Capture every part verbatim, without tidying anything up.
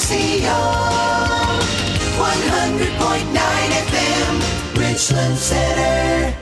C O, one hundred point nine F M, Richland Center.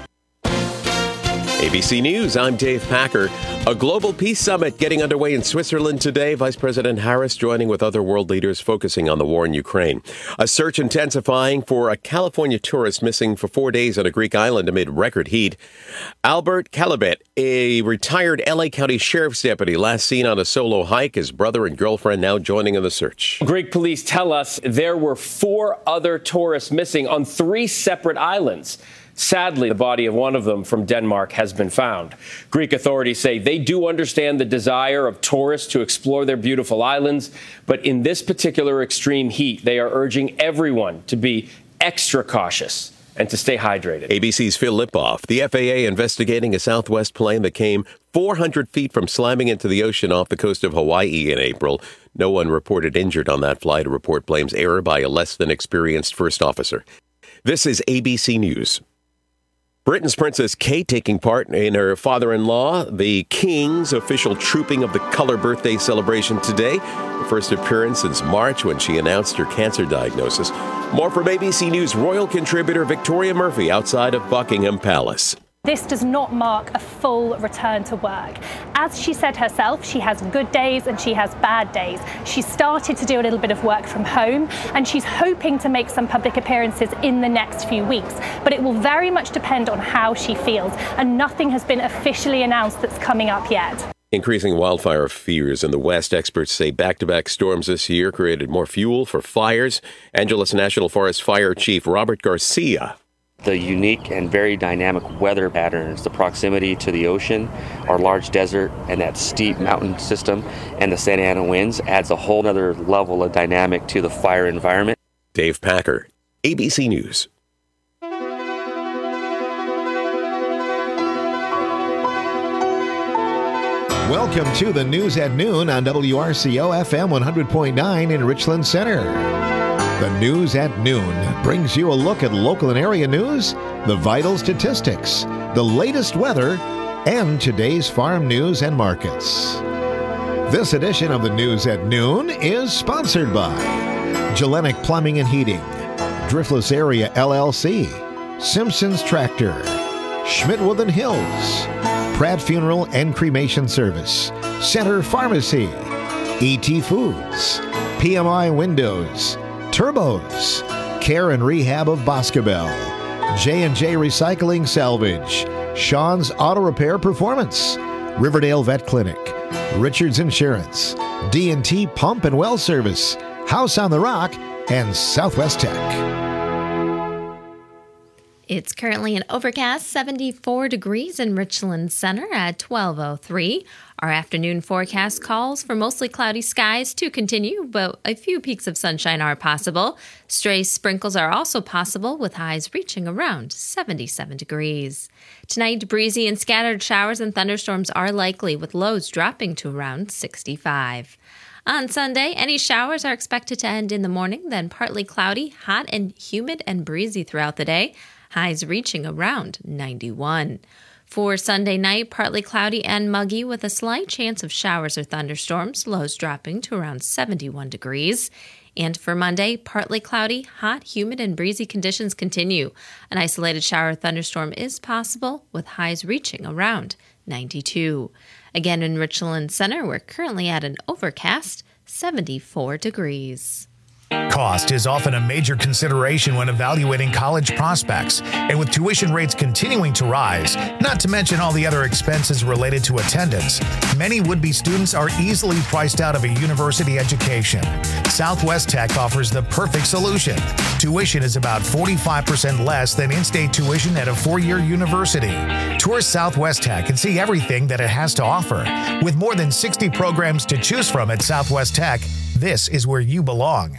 A B C News, I'm Dave Packer. A global peace summit getting underway in Switzerland today. Vice President Harris joining with other world leaders focusing on the war in Ukraine. A search intensifying for a California tourist missing for four days on a Greek island amid record heat. Albert Calabet, a retired L A County Sheriff's deputy, last seen on a solo hike. His brother and girlfriend now joining in the search. Greek police tell us there were four other tourists missing on three separate islands. Sadly, the body of one of them from Denmark has been found. Greek authorities say they do understand the desire of tourists to explore their beautiful islands, but in this particular extreme heat, they are urging everyone to be extra cautious and to stay hydrated. A B C's Phil Lipoff. The F A A investigating a Southwest plane that came four hundred feet from slamming into the ocean off the coast of Hawaii in April. No one reported injured on that flight. A report blames error by a less than experienced first officer. This is A B C News. Britain's Princess Kate taking part in her father-in-law, the King's official trooping of the Colour birthday celebration today. The first appearance since March when she announced her cancer diagnosis. More from A B C News royal contributor Victoria Murphy outside of Buckingham Palace. This does not mark a full return to work. As she said herself, she has good days and she has bad days. She started to do a little bit of work from home and she's hoping to make some public appearances in the next few weeks. But it will very much depend on how she feels, and nothing has been officially announced that's coming up yet. Increasing wildfire fears in the West. Experts say back-to-back storms this year created more fuel for fires. Angeles National Forest Fire Chief Robert Garcia. The unique and very dynamic weather patterns, the proximity to the ocean, our large desert, and that steep mountain system, and the Santa Ana winds adds a whole other level of dynamic to the fire environment. Dave Packer, A B C News. Welcome to the News at Noon on W R C O F M one hundred point nine in Richland Center. The News at Noon brings you a look at local and area news, the vital statistics, the latest weather, and today's farm news and markets. This edition of the News at Noon is sponsored by Gelenic Plumbing and Heating, Driftless Area L L C, Simpsons Tractor, Schmidtwood and Hills, Pratt Funeral and Cremation Service, Center Pharmacy, E T Foods, P M I Windows, Turbos, Care and Rehab of Boscobel, J and J Recycling Salvage, Sean's Auto Repair Performance, Riverdale Vet Clinic, Richards Insurance, D and T Pump and Well Service, House on the Rock, and Southwest Tech. It's currently an overcast seventy-four degrees in Richland Center at twelve oh three. Our afternoon forecast calls for mostly cloudy skies to continue, but a few peaks of sunshine are possible. Stray sprinkles are also possible, with highs reaching around seventy-seven degrees. Tonight, breezy and scattered showers and thunderstorms are likely, with lows dropping to around sixty-five. On Sunday, any showers are expected to end in the morning, then partly cloudy, hot and humid and breezy throughout the day. Highs reaching around ninety-one. For Sunday night, partly cloudy and muggy with a slight chance of showers or thunderstorms, lows dropping to around seventy-one degrees. And for Monday, partly cloudy, hot, humid, and breezy conditions continue. An isolated shower or thunderstorm is possible, with highs reaching around ninety-two. Again, in Richland Center, we're currently at an overcast seventy-four degrees. Cost is often a major consideration when evaluating college prospects, and with tuition rates continuing to rise, not to mention all the other expenses related to attendance, many would-be students are easily priced out of a university education. Southwest Tech offers the perfect solution. Tuition is about forty-five percent less than in-state tuition at a four-year university. Tour Southwest Tech and see everything that it has to offer. With more than sixty programs to choose from at Southwest Tech, this is where you belong.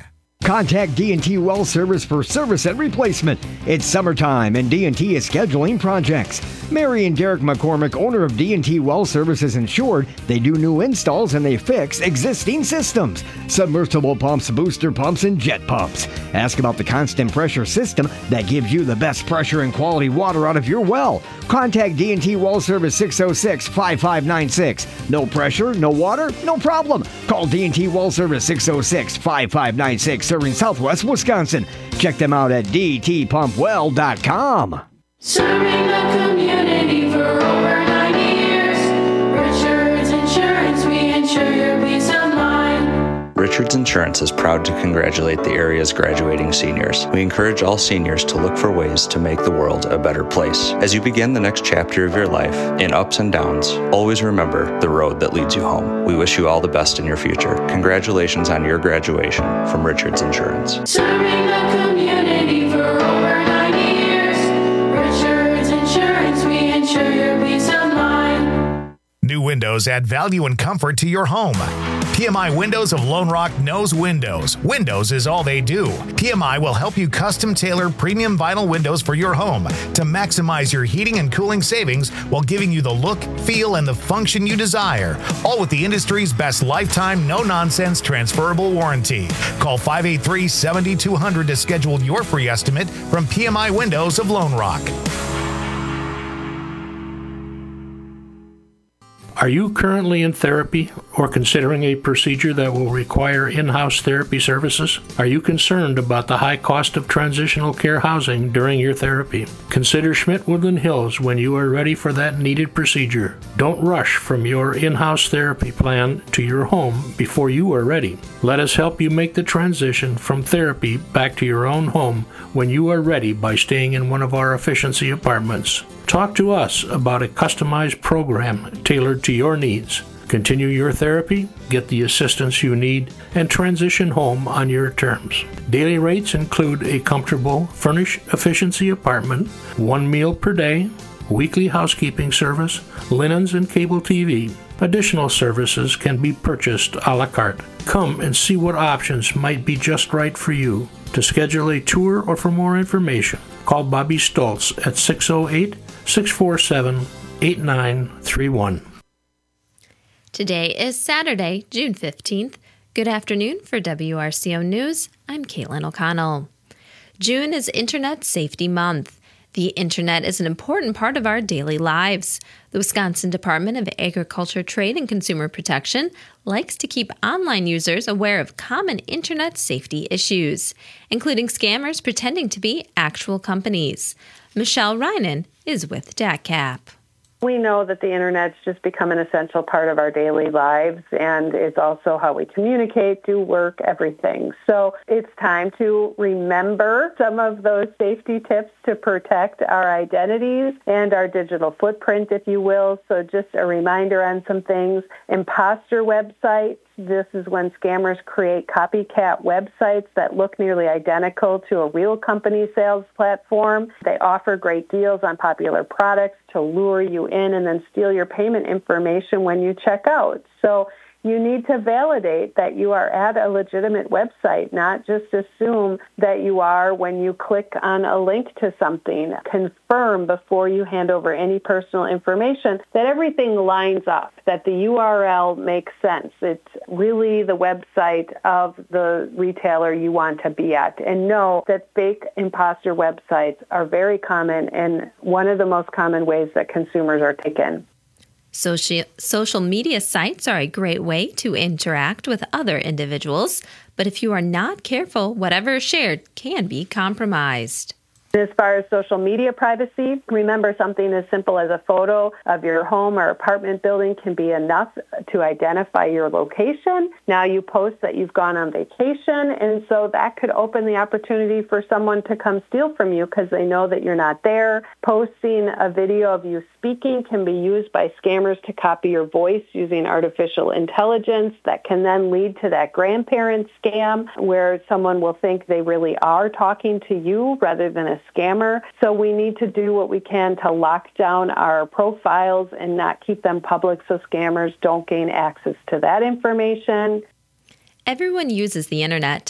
Contact D and T Well Service for service and replacement. It's summertime and D and T is scheduling projects. Mary and Derek McCormick, owner of D and T Well Service, is insured. They do new installs and they fix existing systems. Submersible pumps, booster pumps, and jet pumps. Ask about the constant pressure system that gives you the best pressure and quality water out of your well. Contact D and T Well Service six oh six, five five nine six. No pressure, no water, no problem. Call D and T Well Service six oh six, five five nine six, serving Southwest Wisconsin. Check them out at d t pump well dot com. Serving the community for over ninety years. Richards Insurance, we insure your peace of mind. Richards Insurance is proud to congratulate the area's graduating seniors. We encourage all seniors to look for ways to make the world a better place. As you begin the next chapter of your life, in ups and downs, always remember the road that leads you home. We wish you all the best in your future. Congratulations on your graduation from Richards Insurance. Serving the community for over ninety years. Richards Insurance, we insure your peace of mind. New windows add value and comfort to your home. P M I Windows of Lone Rock knows windows. Windows is all they do. P M I will help you custom tailor premium vinyl windows for your home to maximize your heating and cooling savings while giving you the look, feel, and the function you desire. All with the industry's best lifetime, no-nonsense transferable warranty. Call five eight three, seven two zero zero to schedule your free estimate from P M I Windows of Lone Rock. Are you currently in therapy or considering a procedure that will require in-house therapy services? Are you concerned about the high cost of transitional care housing during your therapy? Consider Schmidt-Woodland Hills when you are ready for that needed procedure. Don't rush from your in-house therapy plan to your home before you are ready. Let us help you make the transition from therapy back to your own home when you are ready by staying in one of our efficiency apartments. Talk to us about a customized program tailored to your needs. Continue your therapy, get the assistance you need, and transition home on your terms. Daily rates include a comfortable, furnished efficiency apartment, one meal per day, weekly housekeeping service, linens, and cable T V. Additional services can be purchased a la carte. Come and see what options might be just right for you. To schedule a tour or for more information, call Bobby Stoltz at six oh eight, six four seven, eight nine three one. Today is Saturday, June fifteenth. Good afternoon for W R C O News. I'm Caitlin O'Connell. June is Internet Safety Month. The Internet is an important part of our daily lives. The Wisconsin Department of Agriculture, Trade, and Consumer Protection likes to keep online users aware of common Internet safety issues, including scammers pretending to be actual companies. Michelle Reinen is with D A C C A P. We know that the Internet's just become an essential part of our daily lives, and it's also how we communicate, do work, everything. So it's time to remember some of those safety tips to protect our identities and our digital footprint, if you will. So just a reminder on some things. Imposter websites. This is when scammers create copycat websites that look nearly identical to a real company sales platform. They offer great deals on popular products to lure you in and then steal your payment information when you check out. So you need to validate that you are at a legitimate website, not just assume that you are when you click on a link to something. Confirm before you hand over any personal information that everything lines up, that the U R L makes sense. It's really the website of the retailer you want to be at. And know that fake imposter websites are very common and one of the most common ways that consumers are taken. Social, social media sites are a great way to interact with other individuals, but if you are not careful, whatever is shared can be compromised. As far as social media privacy, remember something as simple as a photo of your home or apartment building can be enough to identify your location. Now you post that you've gone on vacation, and so that could open the opportunity for someone to come steal from you because they know that you're not there. Posting a video of you speaking can be used by scammers to copy your voice using artificial intelligence. That can then lead to that grandparent scam where someone will think they really are talking to you rather than a scammer. So we need to do what we can to lock down our profiles and not keep them public so scammers don't gain access to that information. Everyone uses the internet.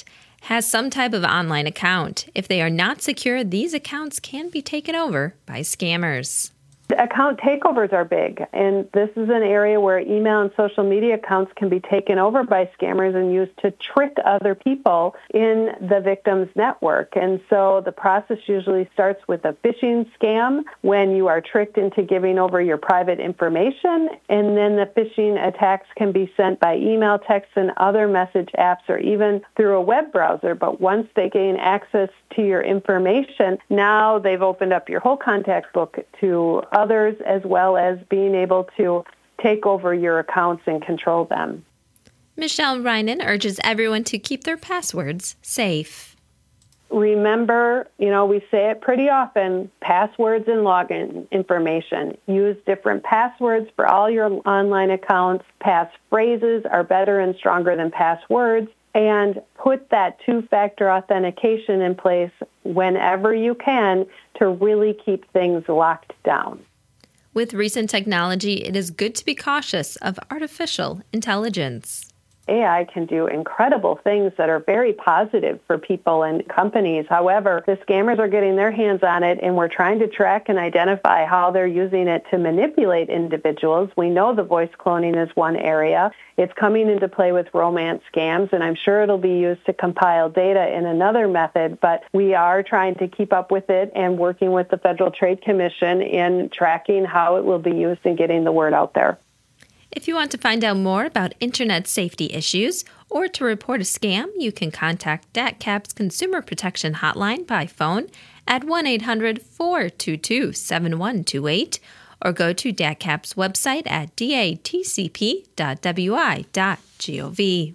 has some type of online account. If they are not secure, these accounts can be taken over by scammers. Account takeovers are big, and this is an area where email and social media accounts can be taken over by scammers and used to trick other people in the victim's network. And so the process usually starts with a phishing scam when you are tricked into giving over your private information, and then the phishing attacks can be sent by email, text, and other message apps, or even through a web browser. But once they gain access to your information, now they've opened up your whole contact book to others, as well as being able to take over your accounts and control them. Michelle Reinen urges everyone to keep their passwords safe. Remember, you know, we say it pretty often, passwords and login information. Use different passwords for all your online accounts. Passphrases are better and stronger than passwords. And put that two-factor authentication in place whenever you can to really keep things locked down. With recent technology, it is good to be cautious of artificial intelligence. A I can do incredible things that are very positive for people and companies. However, the scammers are getting their hands on it, and we're trying to track and identify how they're using it to manipulate individuals. We know the voice cloning is one area. It's coming into play with romance scams, and I'm sure it'll be used to compile data in another method, but we are trying to keep up with it and working with the Federal Trade Commission in tracking how it will be used and getting the word out there. If you want to find out more about Internet safety issues or to report a scam, you can contact D A C C A P's Consumer Protection Hotline by phone at one eight hundred, four two two, seven one two eight or go to D A C C A P's website at d a t c p dot w i dot gov.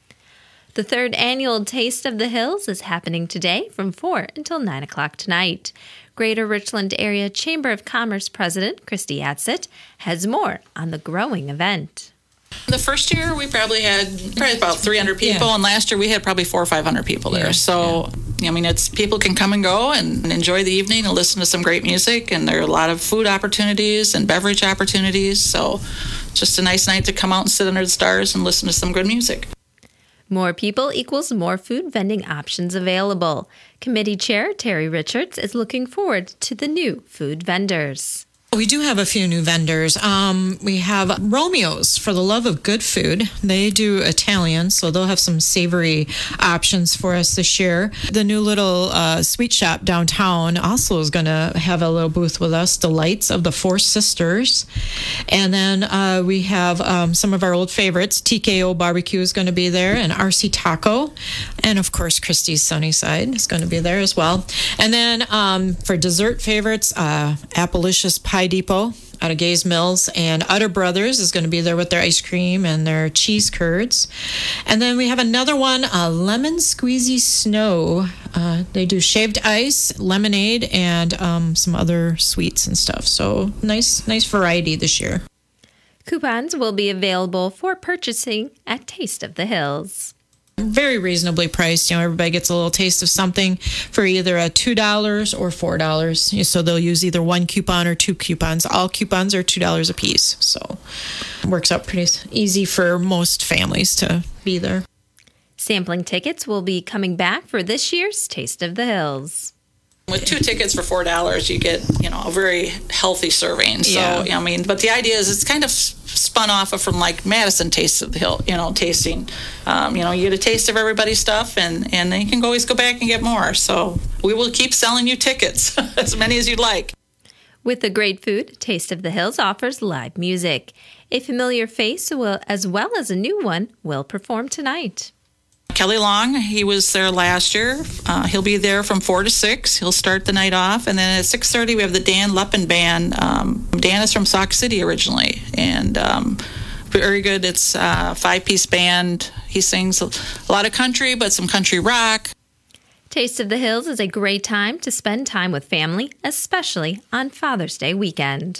The third annual Taste of the Hills is happening today from four until nine o'clock tonight. Greater Richland Area Chamber of Commerce President Christy Adsett has more on the growing event. The first year we probably had probably about three hundred people, yeah. And last year we had probably four or five hundred people there. Yeah. So, yeah. I mean, it's people can come and go and enjoy the evening and listen to some great music, and there are a lot of food opportunities and beverage opportunities. So, just a nice night to come out and sit under the stars and listen to some good music. More people equals more food vending options available. Committee Chair Terry Richards is looking forward to the new food vendors. We do have a few new vendors. Um, we have Romeo's, for the love of good food. They do Italian, so they'll have some savory options for us this year. The new little uh, sweet shop downtown also is going to have a little booth with us, Delights of the Four Sisters. And then uh, we have um, some of our old favorites. T K O Barbecue is going to be there, and R C Taco. And, of course, Christie's Sunnyside is going to be there as well. And then um, for dessert favorites, uh, Appalicious Pie Depot out of Gays Mills, and Utter Brothers is going to be there with their ice cream and their cheese curds. And then we have another one, uh, Lemon Squeezy Snow. Uh, they do shaved ice, lemonade, and um, some other sweets and stuff. So nice, nice variety this year. Coupons will be available for purchasing at Taste of the Hills. Very reasonably priced. You know, everybody gets a little taste of something for either a two dollars or four dollars. So they'll use either one coupon or two coupons. All coupons are two dollars a piece. So it works out pretty easy for most families to be there. Sampling tickets will be coming back for this year's Taste of the Hills. With two tickets for four dollars, you get, you know, a very healthy serving. So, Yeah. I mean, but the idea is it's kind of spun off of from like Madison Taste of the Hill, you know, tasting. Um, you know, you get a taste of everybody's stuff, and, and then you can always go back and get more. So we will keep selling you tickets, as many as you'd like. With the great food, Taste of the Hills offers live music. A familiar face, will, as well as a new one, will perform tonight. Kelly Long, he was there last year. Uh, he'll be there from four to six. He'll start the night off. And then at six thirty, we have the Dan Leppen Band. Um, Dan is from Sauk City originally. And um, very good. It's a five-piece band. He sings a lot of country, but some country rock. Taste of the Hills is a great time to spend time with family, especially on Father's Day weekend.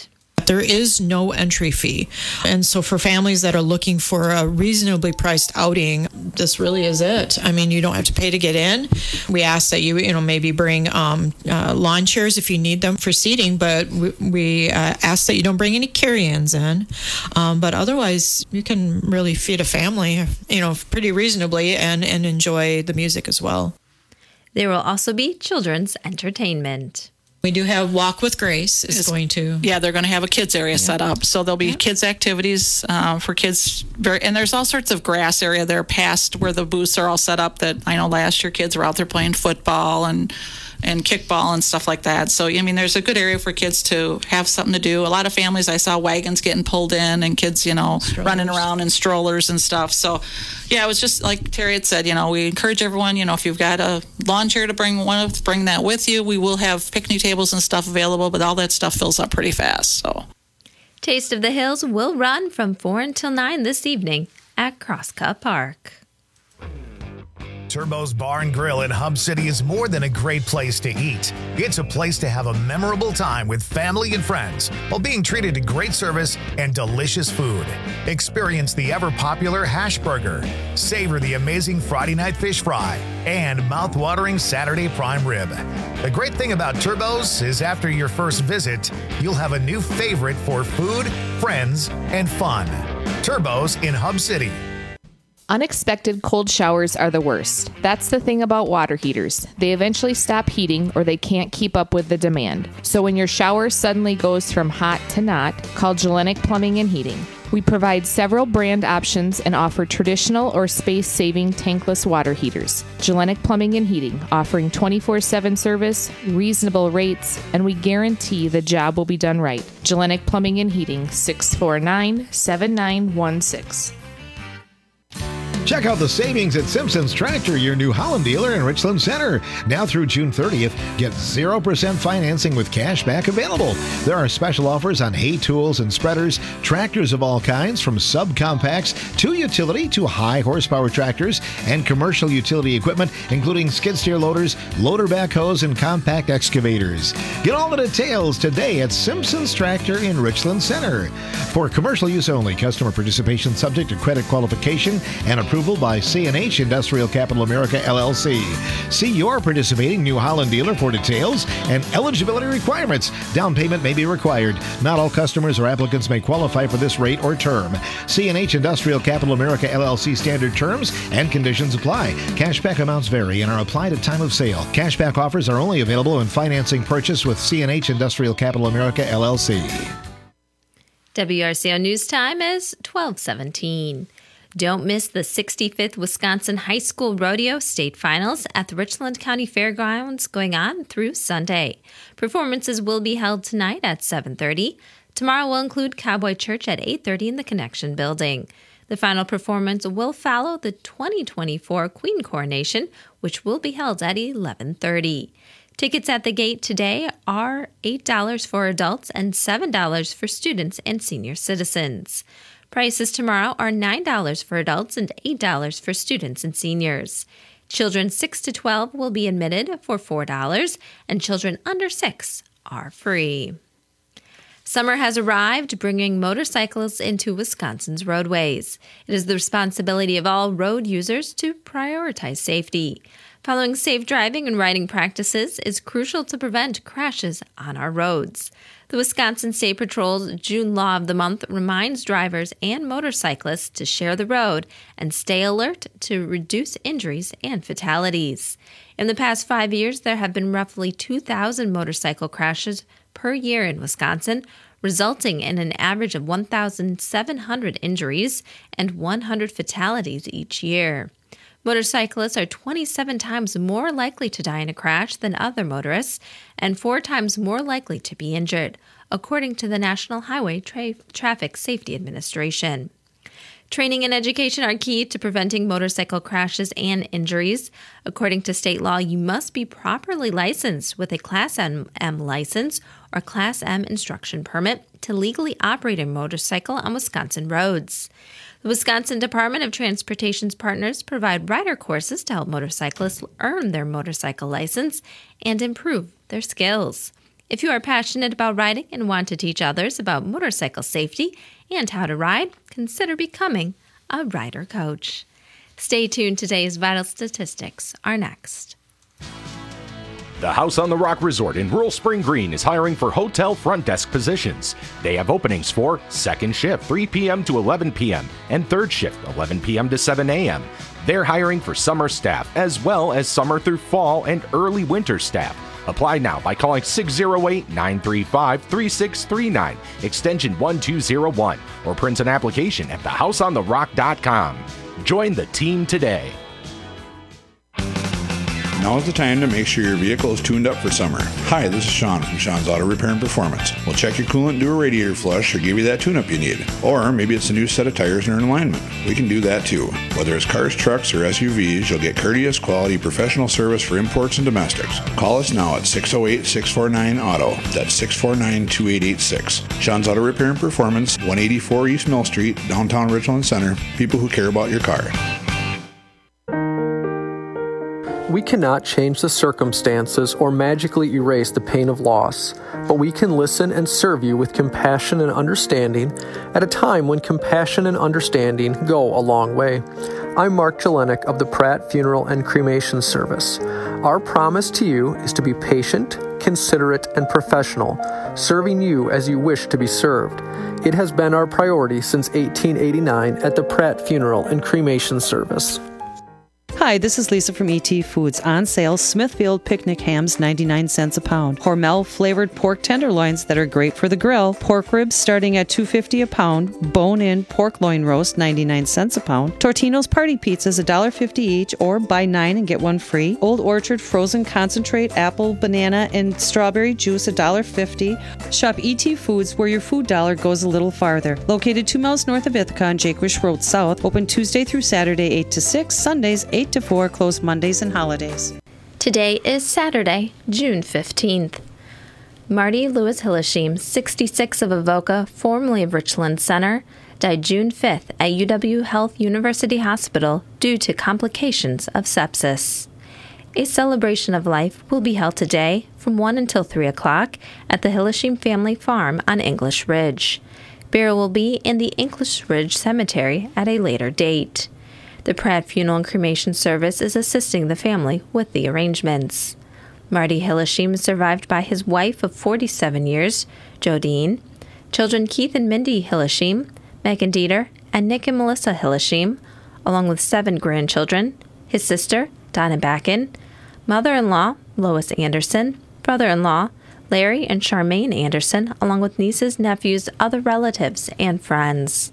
There is no entry fee. And so for families that are looking for a reasonably priced outing, this really is it. I mean, you don't have to pay to get in. We ask that you, you know, maybe bring um, uh, lawn chairs if you need them for seating, but we, we uh, ask that you don't bring any carry-ins in. Um, but otherwise, you can really feed a family, you know, pretty reasonably and, and enjoy the music as well. There will also be children's entertainment. We do have Walk with Grace is going to. Yeah, they're going to have a kids area yeah. set up. So there'll be yeah. kids activities uh, for kids. Very, and there's all sorts of grass area there past where the booths are all set up that I know last year kids were out there playing football and and kickball and stuff like that. So, I mean, there's a good area for kids to have something to do. A lot of families, I saw wagons getting pulled in and kids, you know, strollers. running around in strollers and stuff. So, yeah, it was just like Terry had said, you know, we encourage everyone, you know, if you've got a lawn chair to bring one of, bring that with you. We will have picnic tables and stuff available, but all that stuff fills up pretty fast. So, Taste of the Hills will run from four until nine this evening at Crosscut Park. Turbo's Bar and Grill in Hub City is more than a great place to eat. It's a place to have a memorable time with family and friends while being treated to great service and delicious food. Experience the ever-popular hash burger, savor the amazing Friday night fish fry, and mouth-watering Saturday prime rib. The great thing about Turbo's is after your first visit, you'll have a new favorite for food, friends, and fun. Turbo's in Hub City. Unexpected cold showers are the worst. That's the thing about water heaters. They eventually stop heating or they can't keep up with the demand. So when your shower suddenly goes from hot to not, call Gellenic Plumbing and Heating. We provide several brand options and offer traditional or space-saving tankless water heaters. Gellenic Plumbing and Heating, offering twenty-four seven service, reasonable rates, and we guarantee the job will be done right. Gellenic Plumbing and Heating, six four nine, seven nine one six. Check out the savings at Simpson's Tractor, your New Holland dealer in Richland Center. Now through June thirtieth, get zero percent financing with cash back available. There are special offers on hay tools and spreaders, tractors of all kinds, from subcompacts to utility to high horsepower tractors and commercial utility equipment, including skid steer loaders, loader backhoes, and compact excavators. Get all the details today at Simpson's Tractor in Richland Center. For commercial use only, customer participation subject to credit qualification and approval by C and H Industrial Capital America, L L C. See your participating New Holland dealer for details and eligibility requirements. Down payment may be required. Not all customers or applicants may qualify for this rate or term. C and H Industrial Capital America, L L C standard terms and conditions apply. Cashback amounts vary and are applied at time of sale. Cashback offers are only available when financing purchase with C and H Industrial Capital America, L L C. W R C O News Time is twelve seventeen. Don't miss the sixty-fifth Wisconsin High School Rodeo State Finals at the Richland County Fairgrounds going on through Sunday. Performances will be held tonight at seven thirty. Tomorrow will include Cowboy Church at eight thirty in the Connection Building. The final performance will follow the twenty twenty-four Queen Coronation, which will be held at eleven thirty. Tickets at the gate today are eight dollars for adults and seven dollars for students and senior citizens. Prices tomorrow are nine dollars for adults and eight dollars for students and seniors. Children six to twelve will be admitted for four dollars, and children under six are free. Summer has arrived, bringing motorcycles into Wisconsin's roadways. It is the responsibility of all road users to prioritize safety. Following safe driving and riding practices is crucial to prevent crashes on our roads. The Wisconsin State Patrol's June Law of the Month reminds drivers and motorcyclists to share the road and stay alert to reduce injuries and fatalities. In the past five years, there have been roughly two thousand motorcycle crashes per year in Wisconsin, resulting in an average of one thousand seven hundred injuries and one hundred fatalities each year. Motorcyclists are twenty-seven times more likely to die in a crash than other motorists and four times more likely to be injured, according to the National Highway Tra- Traffic Safety Administration. Training and education are key to preventing motorcycle crashes and injuries. According to state law, you must be properly licensed with a Class M license or Class M instruction permit to legally operate a motorcycle on Wisconsin roads. The Wisconsin Department of Transportation's partners provide rider courses to help motorcyclists earn their motorcycle license and improve their skills. If you are passionate about riding and want to teach others about motorcycle safety and how to ride, consider becoming a rider coach. Stay tuned. Today's vital statistics are next. The House on the Rock Resort in Rural Spring Green is hiring for hotel front desk positions. They have openings for second shift, three p.m. to eleven p.m., and third shift, eleven p.m. to seven a.m. They're hiring for summer staff, as well as summer through fall and early winter staff. Apply now by calling six oh eight, nine three five, three six three nine, extension one two oh one, or print an application at the house on the rock dot com. Join the team today. Now is the time to make sure your vehicle is tuned up for summer. Hi, this is Sean from Sean's Auto Repair and Performance. We'll check your coolant, do a radiator flush, or give you that tune-up you need. Or maybe it's a new set of tires and are in alignment. We can do that too. Whether it's cars, trucks, or S U Vs, you'll get courteous, quality, professional service for imports and domestics. Call us now at six oh eight, six four nine, auto. That's six four nine, two eight eight six. Sean's Auto Repair and Performance, one eighty-four East Mill Street, downtown Richland Center. People who care about your car. We cannot change the circumstances or magically erase the pain of loss, but we can listen and serve you with compassion and understanding at a time when compassion and understanding go a long way. I'm Mark Jelenik of the Pratt Funeral and Cremation Service. Our promise to you is to be patient, considerate, and professional, serving you as you wish to be served. It has been our priority since eighteen eighty-nine at the Pratt Funeral and Cremation Service. Hi, this is Lisa from E T Foods. On sale, Smithfield picnic hams, ninety-nine cents a pound. Hormel flavored pork tenderloins that are great for the grill. Pork ribs starting at two dollars and fifty cents a pound. Bone-in pork loin roast, ninety-nine cents a pound. Tortino's party pizzas, one dollar and fifty cents each, or buy nine and get one free. Old Orchard frozen concentrate, apple, banana, and strawberry juice, one dollar and fifty cents. Shop E T Foods, where your food dollar goes a little farther. Located two miles north of Ithaca on Jaquish Road South. Open Tuesday through Saturday, eight to six. Sundays, eight to four, closed Mondays and holidays. Today is Saturday, June fifteenth. Marty Lewis Hillesheim, sixty-six, of Avoca, formerly of Richland Center, died June fifth at U W Health University Hospital due to complications of sepsis. A celebration of life will be held today from one until three o'clock at the Hillesheim Family Farm on English Ridge. Burial will be in the English Ridge Cemetery at a later date. The Pratt Funeral and Cremation Service is assisting the family with the arrangements. Marty Hillesheim is survived by his wife of forty-seven years, Jodine, children Keith and Mindy Hillesheim, Megan Dieter, and Nick and Melissa Hillesheim, along with seven grandchildren, his sister, Donna Backen, mother-in-law, Lois Anderson, brother-in-law, Larry and Charmaine Anderson, along with nieces, nephews, other relatives, and friends.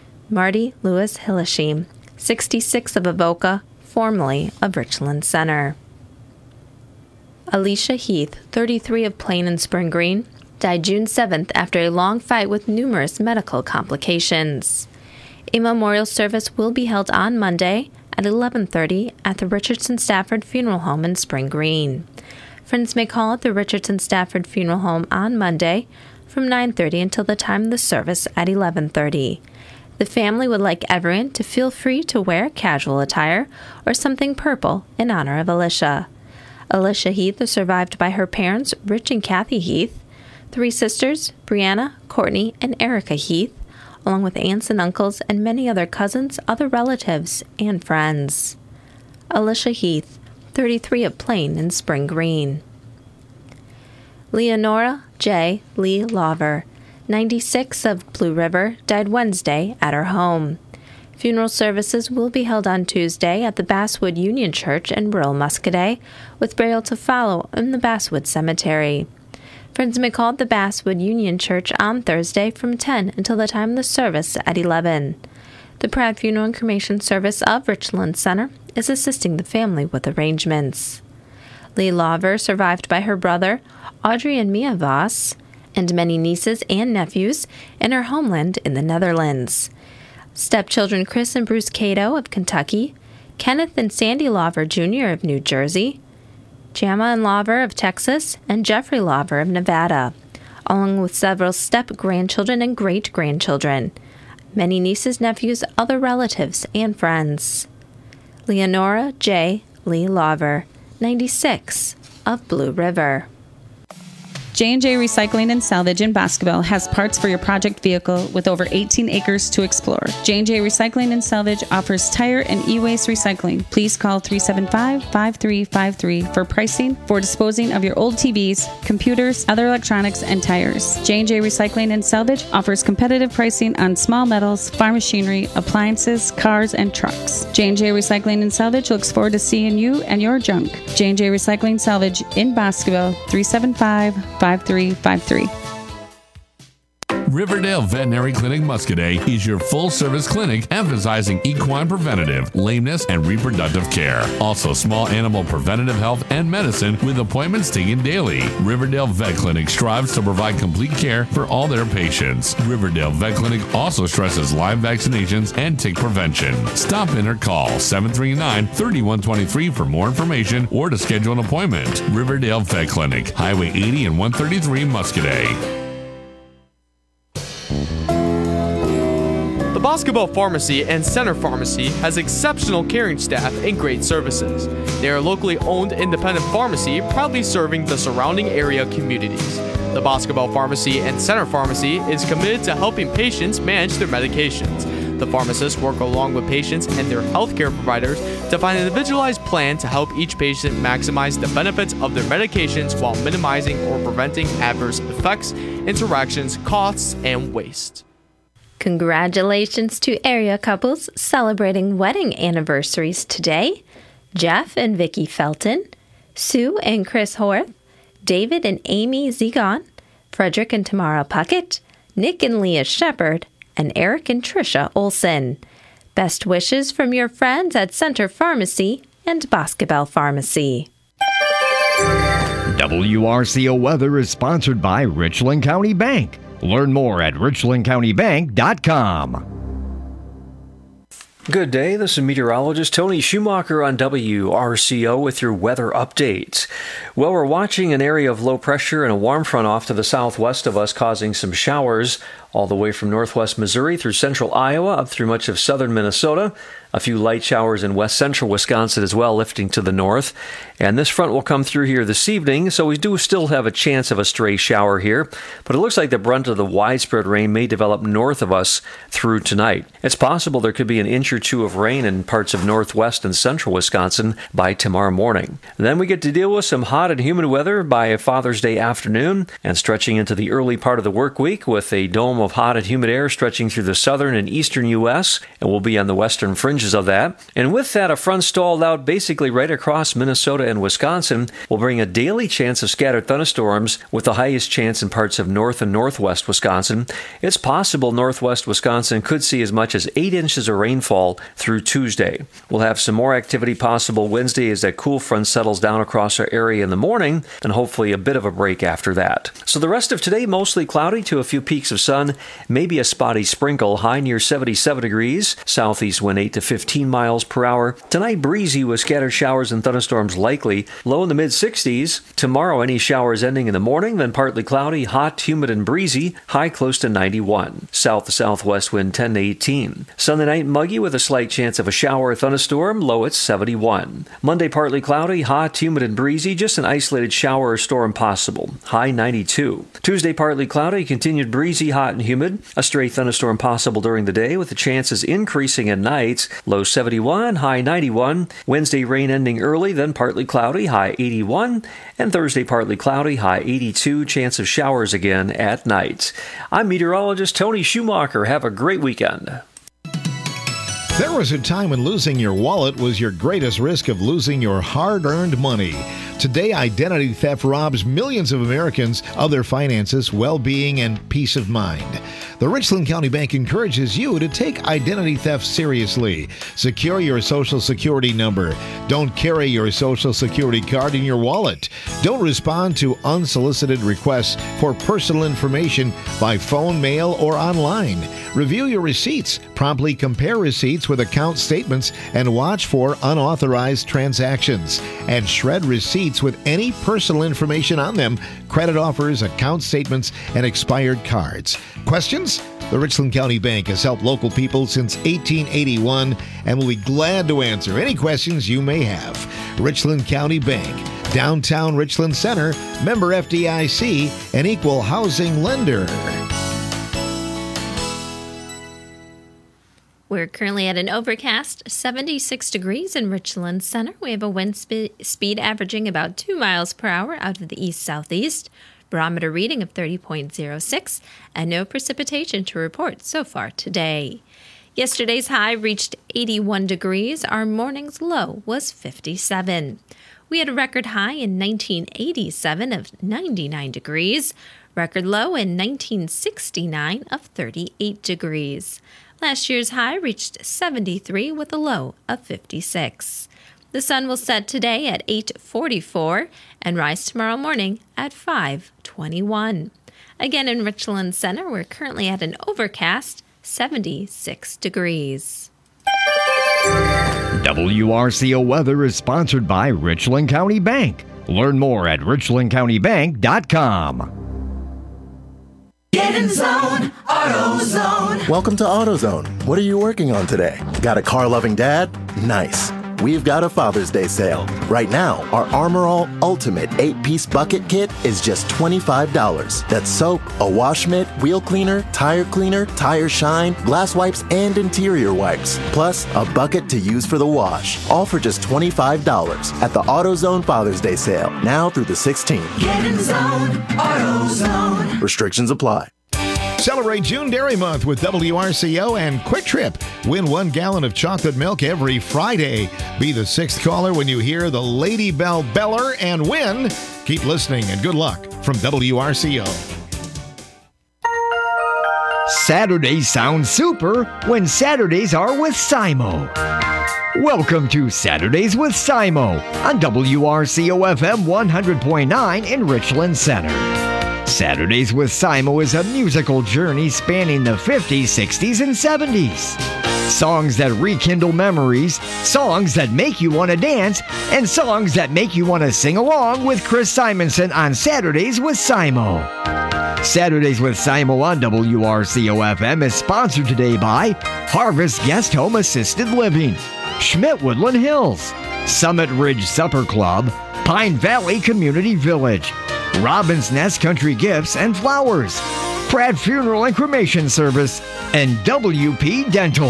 Marty Lewis Hillesheim, sixty-six, of Avoca, formerly of Richland Center. Alicia Heath, thirty-three, of Plain and Spring Green, died June seventh after a long fight with numerous medical complications. A memorial service will be held on Monday at eleven thirty at the Richardson Stafford Funeral Home in Spring Green. Friends may call at the Richardson Stafford Funeral Home on Monday from nine thirty until the time of the service at eleven thirty. The family would like everyone to feel free to wear casual attire or something purple in honor of Alicia. Alicia Heath is survived by her parents, Rich and Kathy Heath, three sisters, Brianna, Courtney, and Erica Heath, along with aunts and uncles and many other cousins, other relatives, and friends. Alicia Heath, thirty-three, of Plain and Spring Green. Leonora J. Lee Laver, ninety-six, of Blue River, died Wednesday at her home. Funeral services will be held on Tuesday at the Basswood Union Church in rural Muscadet, with burial to follow in the Basswood Cemetery. Friends may call at the Basswood Union Church on Thursday from ten until the time of the service at eleven. The Pratt Funeral and Cremation Service of Richland Center is assisting the family with arrangements. Lee Laver, survived by her brother, Audrey and Mia Voss, and many nieces and nephews in her homeland in the Netherlands. Stepchildren Chris and Bruce Cato of Kentucky, Kenneth and Sandy Laver Junior of New Jersey, Jama and Laver of Texas, and Jeffrey Laver of Nevada, along with several step-grandchildren and great-grandchildren, many nieces, nephews, other relatives, and friends. Leonora J. Lee Laver, ninety-six, of Blue River. J and J Recycling and Salvage in Boscoville has parts for your project vehicle with over eighteen acres to explore. J and J Recycling and Salvage offers tire and e-waste recycling. Please call three seven five, five three five three for pricing for disposing of your old T Vs, computers, other electronics, and tires. J and J Recycling and Salvage offers competitive pricing on small metals, farm machinery, appliances, cars, and trucks. J and J Recycling and Salvage looks forward to seeing you and your junk. J and J Recycling Salvage in Boscoville, three seven five, five three five three. Riverdale Veterinary Clinic Muscadet is your full-service clinic emphasizing equine preventative, lameness, and reproductive care. Also, small animal preventative health and medicine with appointments taken daily. Riverdale Vet Clinic strives to provide complete care for all their patients. Riverdale Vet Clinic also stresses live vaccinations and tick prevention. Stop in or call seven three nine, three one two three for more information or to schedule an appointment. Riverdale Vet Clinic, Highway eighty and one thirty-three, Muscadet. The Boscoville Pharmacy and Center Pharmacy has exceptional caring staff and great services. They are a locally owned independent pharmacy proudly serving the surrounding area communities. The Boscoville Pharmacy and Center Pharmacy is committed to helping patients manage their medications. The pharmacists work along with patients and their healthcare providers to find an individualized plan to help each patient maximize the benefits of their medications while minimizing or preventing adverse effects, interactions, costs, and waste. Congratulations to area couples celebrating wedding anniversaries today. Jeff and Vicky Felton, Sue and Chris Horth, David and Amy Zegon, Frederick and Tamara Puckett, Nick and Leah Shepard, and Eric and Trisha Olson. Best wishes from your friends at Center Pharmacy and Boscoville Pharmacy. W R C O Weather is sponsored by Richland County Bank. Learn more at richland county bank dot com. Good day, this is meteorologist Tony Schumacher on W R C O with your weather update. Well, we're watching an area of low pressure and a warm front off to the southwest of us causing some showers all the way from northwest Missouri through central Iowa up through much of southern Minnesota. A few light showers in west central Wisconsin as well, lifting to the north. And this front will come through here this evening, so we do still have a chance of a stray shower here. But it looks like the brunt of the widespread rain may develop north of us through tonight. It's possible there could be an inch or two of rain in parts of northwest and central Wisconsin by tomorrow morning. And then we get to deal with some hot and humid weather by Father's Day afternoon and stretching into the early part of the work week with a dome of hot and humid air stretching through the southern and eastern U S, and we'll be on the western fringes of that. And with that, a front stalled out basically right across Minnesota and Wisconsin will bring a daily chance of scattered thunderstorms with the highest chance in parts of north and northwest Wisconsin. It's possible northwest Wisconsin could see as much as eight inches of rainfall through Tuesday. We'll have some more activity possible Wednesday as that cool front settles down across our area in the morning, and hopefully a bit of a break after that. So the rest of today, mostly cloudy to a few peaks of sun, maybe a spotty sprinkle, high near seventy-seven degrees, southeast wind eight to fifteen miles per hour. Tonight, breezy with scattered showers and thunderstorms likely, low in the mid-sixties. Tomorrow, any showers ending in the morning, then partly cloudy, hot, humid, and breezy, high close to ninety-one. South to southwest wind ten to eighteen. Sunday night, muggy with a slight chance of a shower or thunderstorm, low at seventy-one. Monday, partly cloudy, hot, humid, and breezy, just an isolated shower or storm possible, high ninety-two. Tuesday, partly cloudy, continued breezy, hot, and humid, a stray thunderstorm possible during the day with the chances increasing at night, low seventy-one, high ninety-one. Wednesday, rain ending early, then partly cloudy, high eighty-one. And Thursday, partly cloudy, high eighty-two, chance of showers again at night. I'm meteorologist Tony Schumacher. Have a great weekend. There was a time when losing your wallet was your greatest risk of losing your hard-earned money. Today, identity theft robs millions of Americans of their finances, well-being, and peace of mind. The Richland County Bank encourages you to take identity theft seriously. Secure your Social Security number. Don't carry your Social Security card in your wallet. Don't respond to unsolicited requests for personal information by phone, mail, or online. Review your receipts. Promptly compare receipts with account statements and watch for unauthorized transactions. And shred receipts with any personal information on them, credit offers, account statements, and expired cards. Questions? The Richland County Bank has helped local people since eighteen eighty-one and will be glad to answer any questions you may have. Richland County Bank. downtown Richland Center, member F D I C, an equal housing lender. We're currently at an overcast seventy-six degrees in Richland Center. We have a wind spe- speed averaging about two miles per hour out of the east-southeast, barometer reading of thirty point oh six, and no precipitation to report so far today. Yesterday's high reached eighty-one degrees. Our morning's low was fifty-seven. We had a record high in nineteen eighty-seven of ninety-nine degrees, record low in nineteen sixty-nine of thirty-eight degrees. Last year's high reached seventy-three with a low of fifty-six. The sun will set today at eight forty-four and rise tomorrow morning at five twenty-one. Again in Richland Center, we're currently at an overcast seventy-six degrees. W R C O weather is sponsored by Richland County Bank. Learn more at richland county bank dot com. Get in the zone, AutoZone. Welcome to AutoZone. What are you working on today? Got a car-loving dad? Nice. We've got a Father's Day sale. Right now, our Armor All Ultimate eight-piece bucket kit is just twenty-five dollars. That's soap, a wash mitt, wheel cleaner, tire cleaner, tire shine, glass wipes, and interior wipes. Plus, a bucket to use for the wash. All for just twenty-five dollars at the AutoZone Father's Day sale, now through the sixteenth. Get in the zone, AutoZone. Restrictions apply. Celebrate June Dairy Month with W R C O and Quick Trip. Win one gallon of chocolate milk every Friday. Be the sixth caller when you hear the Lady Bell Beller and win. Keep listening and good luck from W R C O. Saturdays sound super when Saturdays are with Simo. Welcome to Saturdays with Simo on W R C O F M one hundred point nine in Richland Center. Saturdays with Simo is a musical journey spanning the fifties, sixties, and seventies. Songs that rekindle memories, songs that make you want to dance, and songs that make you want to sing along with Chris Simonson on Saturdays with Simo. Saturdays with Simo on W R C O F M is sponsored today by Harvest Guest Home Assisted Living, Schmidt Woodland Hills, Summit Ridge Supper Club, Pine Valley Community Village, Robin's Nest Country Gifts and Flowers, Pratt Funeral and Cremation Service, and W P Dental.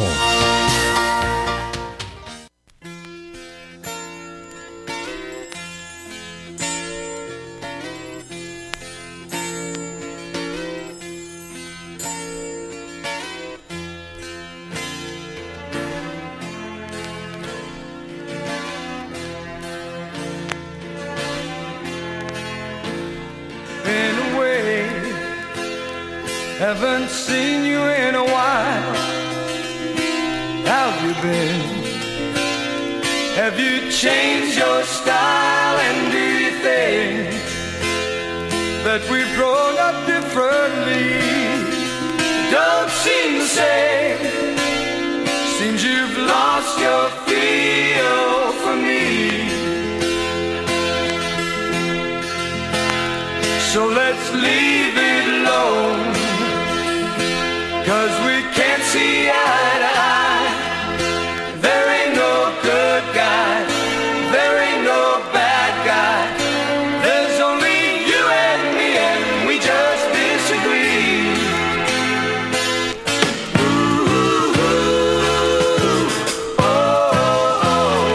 Haven't seen you in a while. How've you been? Have you changed your style? And do you think that we've grown up differently? Don't seem the same. Seems you've lost your feel for me. So let's leave it alone, 'cause we can't see eye to eye. There ain't no good guy, there ain't no bad guy. There's only you and me, and we just disagree. Ooh, ooh, oh, oh,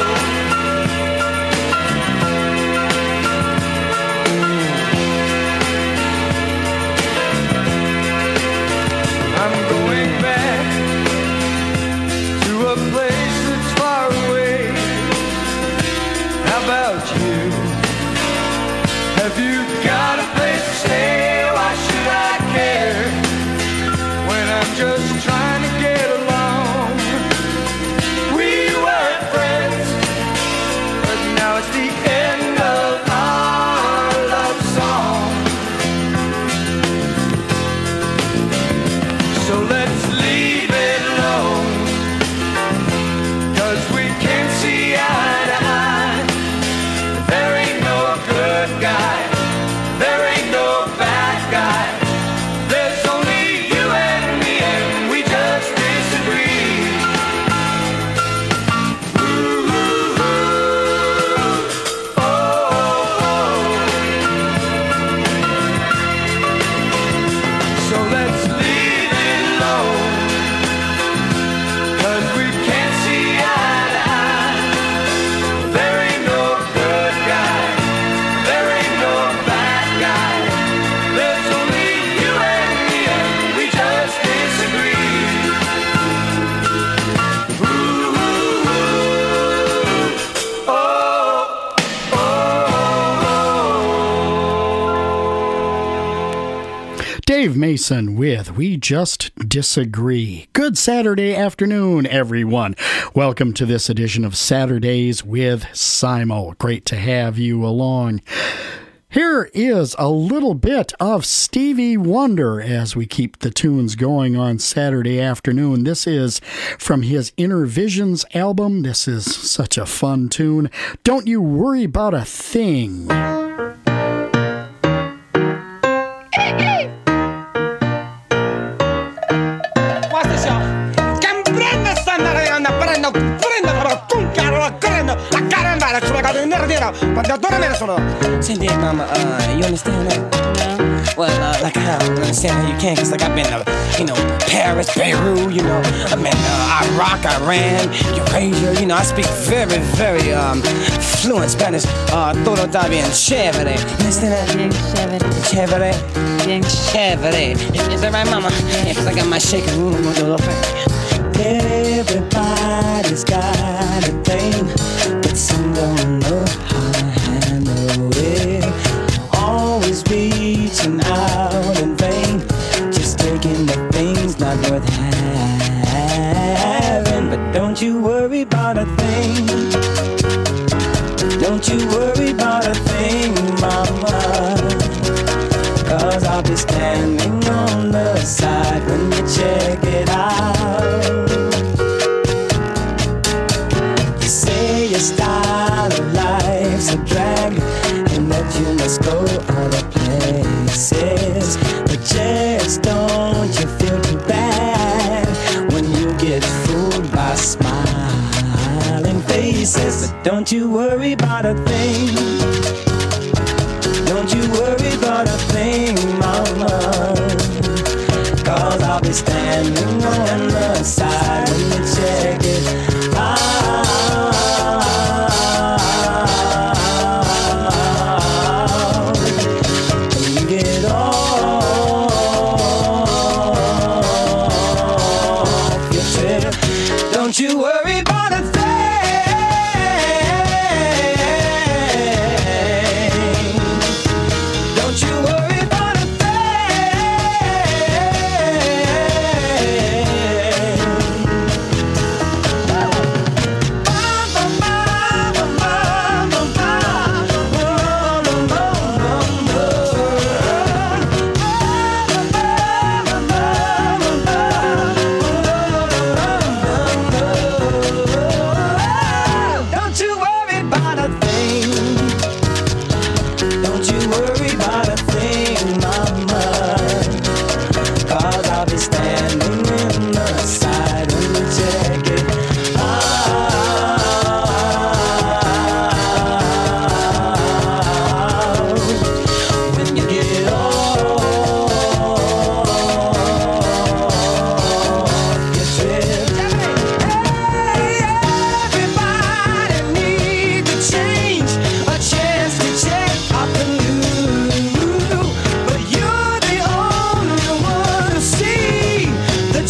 I'm going back to a place that's far away. How about you? Have you got a place to stay? Why should I care when I'm just trying to get along? We were friends, but now it's the end of our love song. So let's leave Mason with We Just Disagree. Good Saturday afternoon, everyone. Welcome to this edition of Saturdays with Simo. Great to have you along. Here is a little bit of Stevie Wonder as we keep the tunes going on Saturday afternoon. This is from his Inner Visions album. This is such a fun tune. Don't You Worry About a Thing. Cindy and Mama, uh, you understand that? No. Well, uh, like I don't understand how you can, cause like I've been to, you know, Paris, Beirut, you know, I've been to Iraq, Iran, Eurasia, you know, I speak very, very um, fluent Spanish. Uh, todo está bien chévere. You understand that? Bien chévere. Chévere. Bien chévere. Is that right, Mama? Yeah, cause I got my shaker. Everybody's got a thing, but some don't know how to handle it. Always reaching out in vain, just taking the things not worth having. But don't you worry about a thing. Don't you worry about a thing, Mama, cause I'll be standing on the side when you check it out. You say your style of life's a drag and that you must go other places, but just don't you feel too bad when you get fooled by smiling faces. But don't you worry about a thing. Don't you worry about a thing, Mama, cause I'll be standing on the side when you check it out. When you get off your trip, don't you worry about a thing. The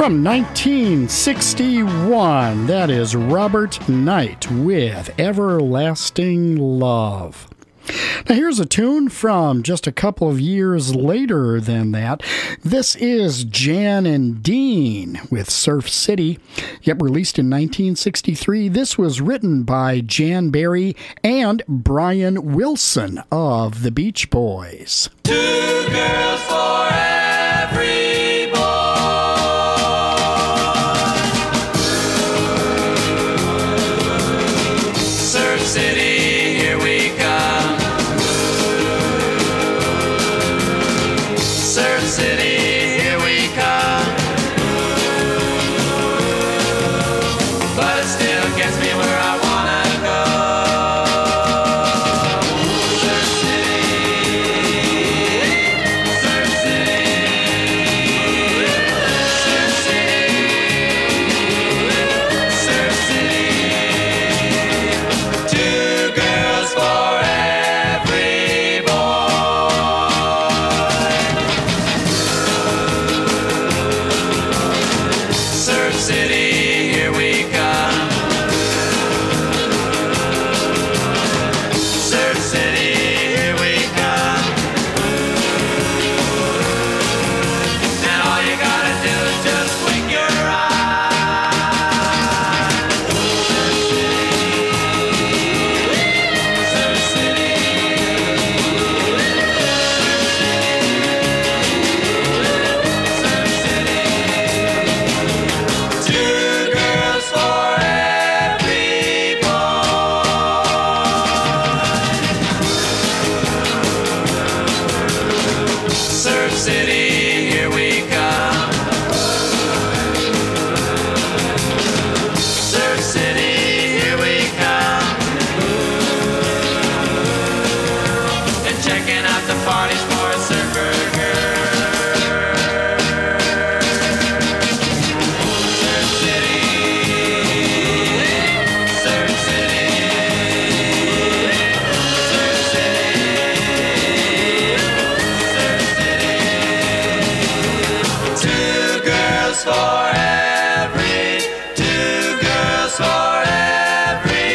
From nineteen sixty-one, that is Robert Knight with Everlasting Love. Now here's a tune from just a couple of years later than that. This is Jan and Dean with Surf City, yet released in nineteen sixty-three. This was written by Jan Berry and Brian Wilson of the Beach Boys. Two girls for every boy. Surf City, here we come. Surf City, here we come. But it still gets me where I wanna go. Surf City, Surf City, Surf City, Surf City. Two girls for every boy. Surf City, here we come. Surf City, here we come. And all you gotta do is just blink your eye. Surf City, Surf City, two girls for every boy. Surf City, here we come. Surf City, here we come. And checking out the parties for a surfer girl. Surf City, Surf City, Surf City, Surf City. Two girls for every, two girls for every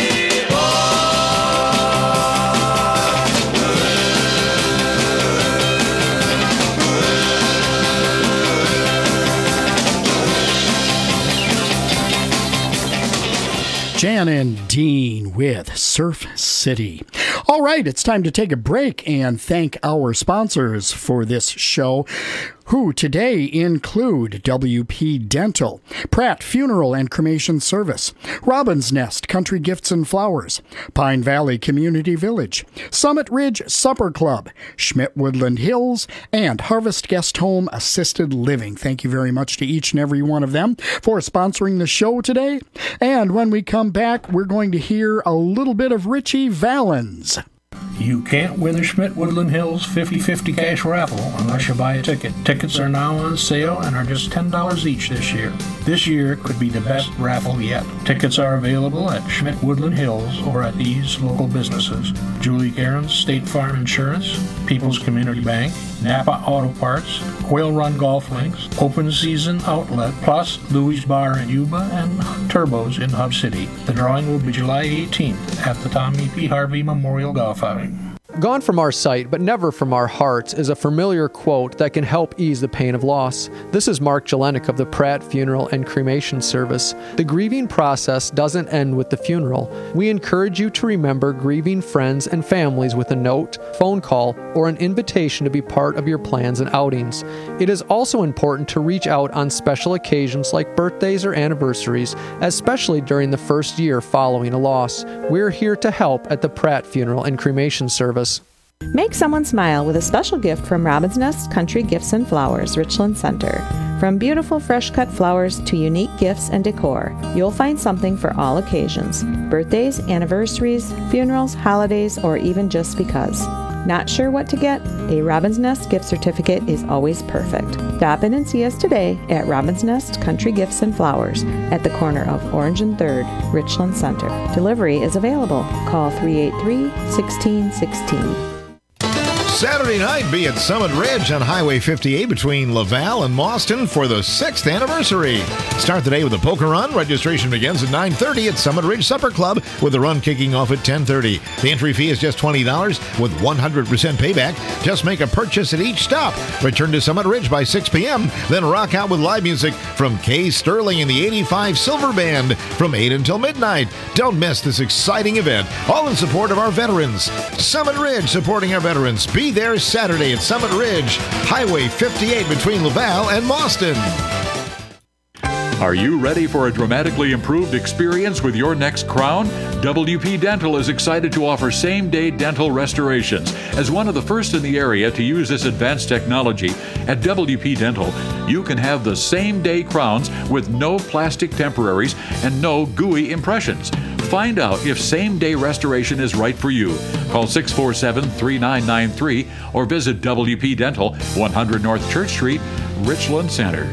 Jan and Dean with Surf City. All right, it's time to take a break and thank our sponsors for this show, who today include W P Dental, Pratt Funeral and Cremation Service, Robin's Nest Country Gifts and Flowers, Pine Valley Community Village, Summit Ridge Supper Club, Schmidt Woodland Hills, and Harvest Guest Home Assisted Living. Thank you very much to each and every one of them for sponsoring the show today. And when we come back, we're going to hear a little bit of Richie Valens. You can't win the Schmidt Woodland Hills fifty-fifty cash raffle unless you buy a ticket. Tickets are now on sale and are just ten dollars each this year. This year could be the best raffle yet. Tickets are available at Schmidt Woodland Hills or at these local businesses: Julie Cairns State Farm Insurance, People's Community Bank, Napa Auto Parts, Quail Run Golf Links, Open Season Outlet, plus Louis Bar in Yuba and Turbos in Hub City. The drawing will be July eighteenth at the Tommy P. Harvey Memorial Golf Outing. Gone from our sight, but never from our hearts, is a familiar quote that can help ease the pain of loss. This is Mark Jelenik of the Pratt Funeral and Cremation Service. The grieving process doesn't end with the funeral. We encourage you to remember grieving friends and families with a note, phone call, or an invitation to be part of your plans and outings. It is also important to reach out on special occasions like birthdays or anniversaries, especially during the first year following a loss. We're here to help at the Pratt Funeral and Cremation Service. Make someone smile with a special gift from Robin's Nest Country Gifts and Flowers, Richland Center. From beautiful fresh-cut flowers to unique gifts and decor, you'll find something for all occasions: birthdays, anniversaries, funerals, holidays, or even just because. Not sure what to get? A Robin's Nest gift certificate is always perfect. Stop in and see us today at Robin's Nest Country Gifts and Flowers at the corner of Orange and third, Richland Center. Delivery is available. Call three eight three, one six one six. Saturday night, be at Summit Ridge on Highway fifty-eight between Laval and Mauston for the sixth anniversary. Start the day with a poker run. Registration begins at nine thirty at Summit Ridge Supper Club, with the run kicking off at ten thirty. The entry fee is just twenty dollars with one hundred percent payback. Just make a purchase at each stop. Return to Summit Ridge by six p.m., then rock out with live music from Kay Sterling and the eighty-five Silver Band from eight until midnight. Don't miss this exciting event, all in support of our veterans. Summit Ridge, supporting our veterans. Be there Saturday at Summit Ridge, Highway fifty-eight between Laval and Mauston. Are you ready for a dramatically improved experience with your next crown? W P Dental is excited to offer same-day dental restorations. As one of the first in the area to use this advanced technology, at W P Dental, you can have the same-day crowns with no plastic temporaries and no gooey impressions. Find out if same-day restoration is right for you. Call six four seven, three nine nine three or visit W P Dental, one hundred North Church Street, Richland Center.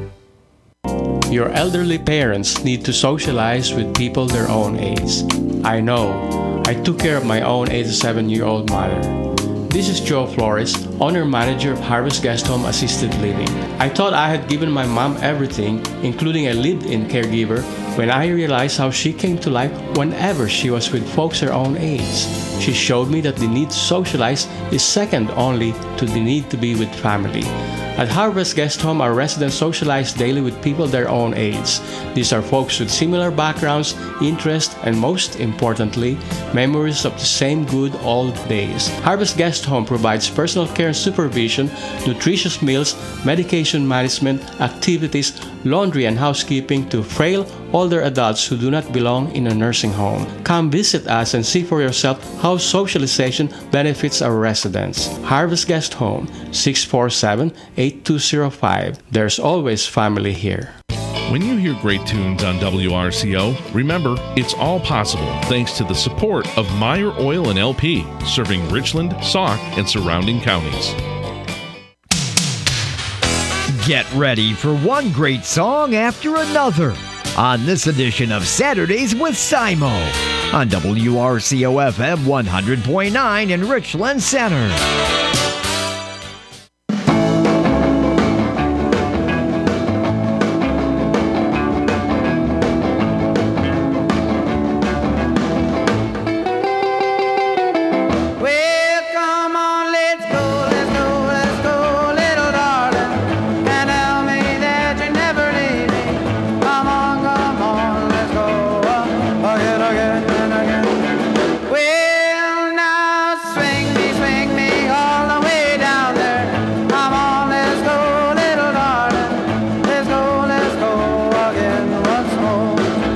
Your elderly parents need to socialize with people their own age. I know. I took care of my own eighty-seven-year-old mother. This is Joe Flores, owner-manager of Harvest Guest Home Assisted Living. I thought I had given my mom everything, including a lived-in caregiver, when I realized how she came to life whenever she was with folks her own age. She showed me that the need to socialize is second only to the need to be with family. At Harvest Guest Home, our residents socialize daily with people their own age. These are folks with similar backgrounds, interests, and most importantly, memories of the same good old days. Harvest Guest Home provides personal care and supervision, nutritious meals, medication management, activities, laundry and housekeeping to frail, older adults who do not belong in a nursing home. Come visit us and see for yourself how socialization benefits our residents. Harvest Guest Home, six four seven, eight two zero five. There's always family here. When you hear great tunes on W R C O, remember, it's all possible thanks to the support of Meyer Oil and L P, serving Richland, Sauk, and surrounding counties. Get ready for one great song after another on this edition of Saturdays with Simo on W R C O F M one hundred point nine in Richland Center. Well, now swing me, swing me all the way down there. Come on, let's go, little darling. Let's go, let's go again once more.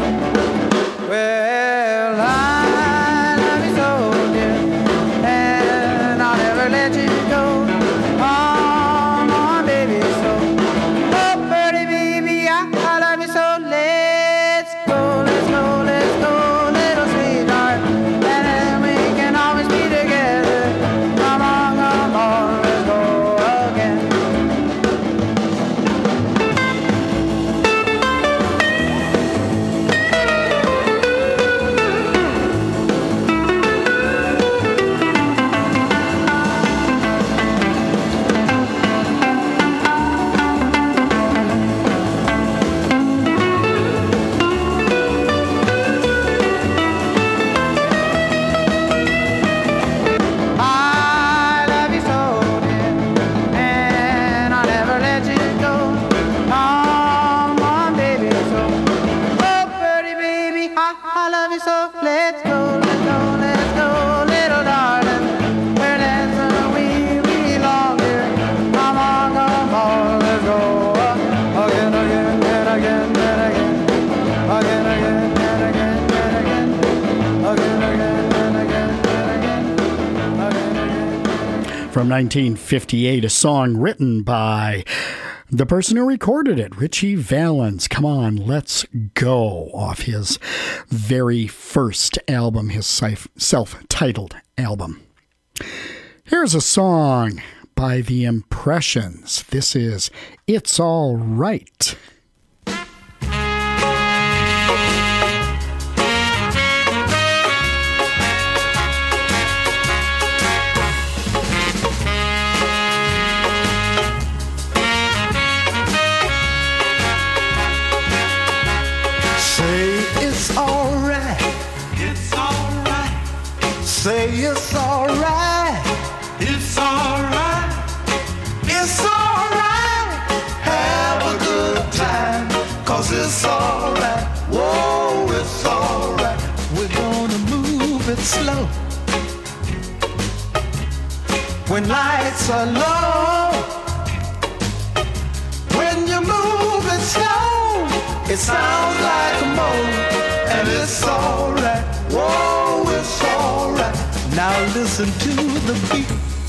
Well, I love you so, dear, and I'll never let you go. Come on, baby, so. Oh, pretty baby, I, I love you so. Let's go, let's go, let's go, little sweetheart. And then we can always be together. Come on, come on, let's go again. I love you so, dear, and I'll never let you go. Come on, baby, so. Oh, pretty baby, I, I love you so. Let's go, let's go, let's go, little darling. Where dancing we belong, dear. Come on, come on, let's go. Again, again, and again, and again. Again, again, and again, and again. Again, again, and again, and again. From nineteen fifty-eight, a song written by the person who recorded it, Richie Valens. Come on, let's go, off his very first album, his self-titled album. Here's a song by The Impressions. This is It's All Right. it's alright. It's alright. Say it's alright. It's alright. It's alright. Have a good time, 'cause it's alright. Whoa, it's alright. We're gonna move it slow. When lights are low, when you move it slow, it sounds like a moan, and it's alright. Whoa, it's alright. Now listen to the beat.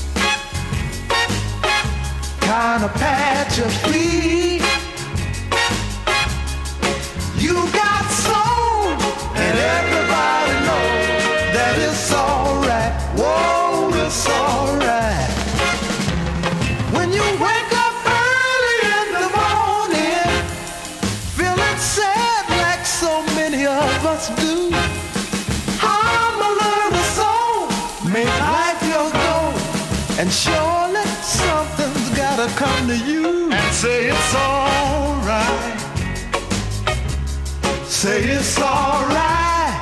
Kinda pat your feet. You got soul, and everybody knows that it's alright. Whoa, it's alright. When you wake up early in the morning, feeling sad like so many of us do, hum a little song, make life your goal, and surely something's gotta come to you and say it's alright. Say it's alright.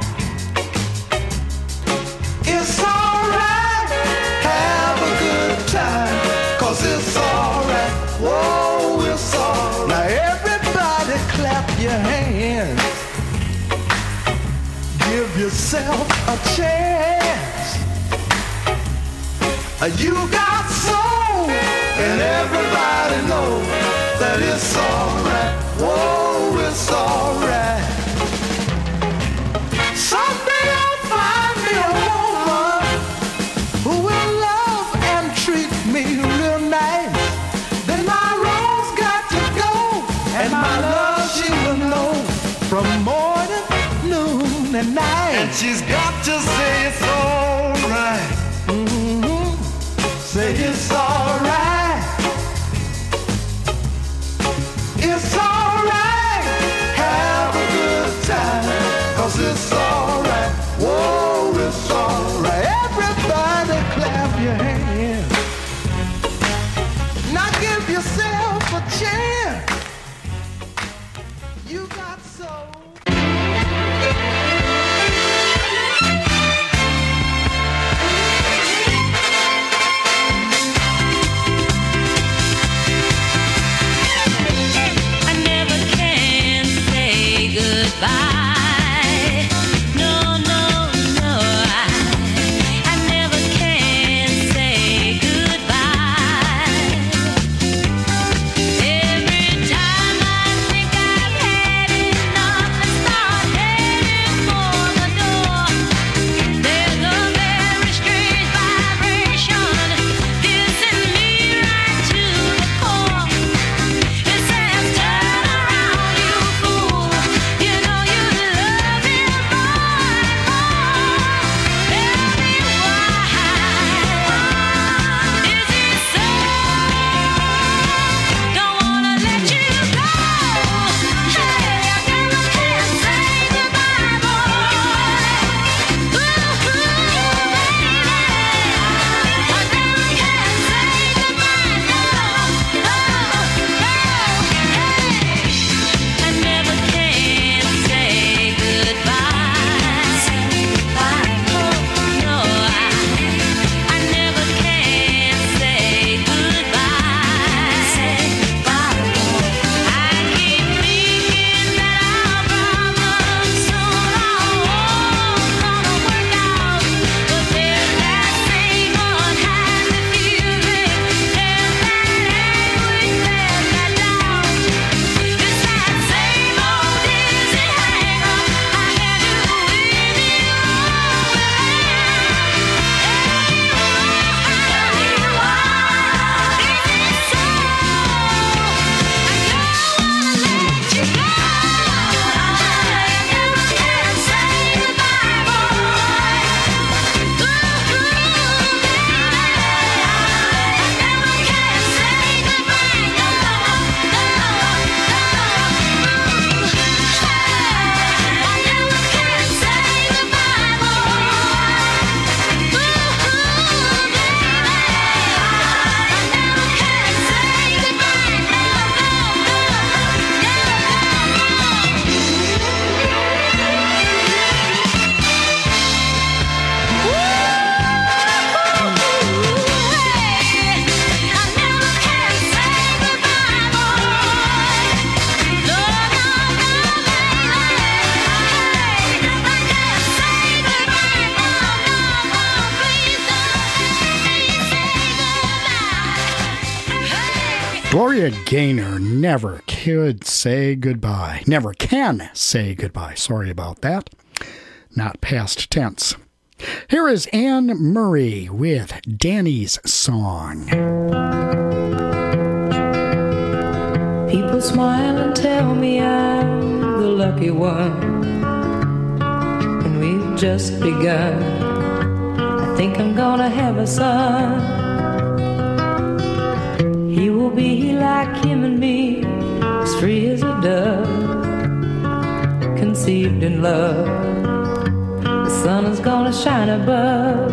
It's alright. Have a good time, 'cause it's alright. Whoa, it's alright. Now everybody clap your hands. Give yourself a chance. You got soul, and everybody knows that it's alright. Whoa, it's alright. Someday I'll find me a woman who will love and treat me real nice. Then my rose got to go, and my love she will know from morning, noon, and night. And she's got to say it's alright. Mm-hmm. Say it's alright. It's alright. Have a good time, 'cause it's alright. Whoa, it's alright. Everybody clap your hands. Now give yourself a chance. You got soul. Gloria Gaynor never could say goodbye. Never can say goodbye. Sorry about that. Not past tense. Here is Anne Murray with Danny's Song. People smile and tell me I'm the lucky one, and we've just begun. I think I'm gonna have a son. He will be like him and me, as free as a dove, conceived in love. The sun is gonna shine above.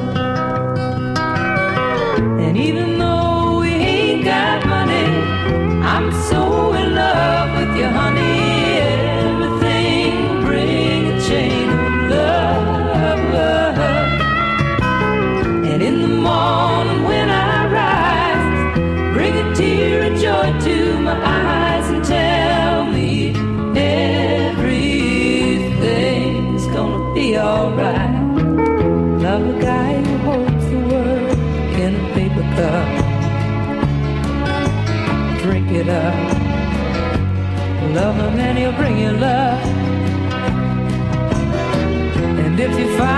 And even though we ain't got money, I'm so in love with you, honey. Everything will bring a chain of love. And in the morning when I rise, bring a tear of joy to my eyes and tell me everything's gonna be alright. Love a guy who holds the world in a paper cup. Drink it up. Love him and he'll bring you love. And if you find